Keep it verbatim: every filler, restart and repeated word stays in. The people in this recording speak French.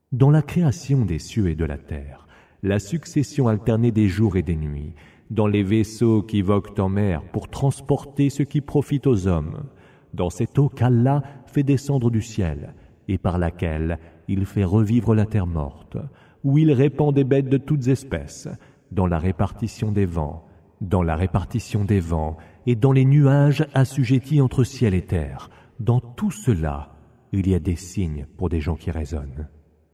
Dans la création des cieux et de la terre, la succession alternée des jours et des nuits, dans les vaisseaux qui voguent en mer pour transporter ce qui profite aux hommes, dans cette eau qu'Allah fait descendre du ciel et par laquelle il fait revivre la terre morte, où il répand des bêtes de toutes espèces, dans la répartition des vents, dans la répartition des vents et dans les nuages assujettis entre ciel et terre. Dans tout cela, il y a des signes pour des gens qui raisonnent.